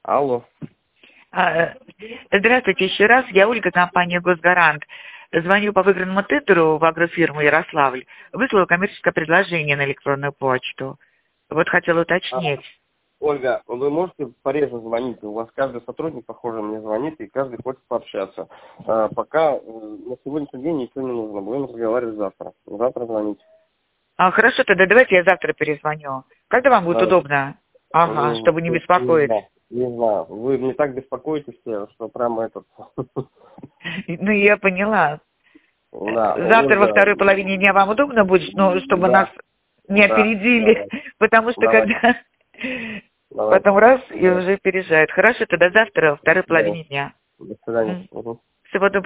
Алло. Здравствуйте еще раз. Я Ольга, компания «Госгарант». Звоню по выигранному тендеру в агрофирму «Ярославль». Выслала коммерческое предложение на электронную почту. Вот хотела уточнить. Ольга, вы можете пореже звонить? У вас каждый сотрудник, похоже, мне звонит, и каждый хочет пообщаться. Пока на сегодняшний день ничего не нужно. Будем разговаривать завтра. Завтра звоните. Хорошо, тогда давайте я завтра перезвоню. Когда вам будет удобно? Ага, чтобы не беспокоить. Не знаю. Вы мне так беспокоитесь, что прямо этот... Ну, я поняла. Да, Завтра во второй половине дня вам удобно будет, но чтобы нас не опередили, потому что когда потом раз и уже переезжают. Хорошо, тогда завтра во второй половине дня. До свидания. Всего доброго.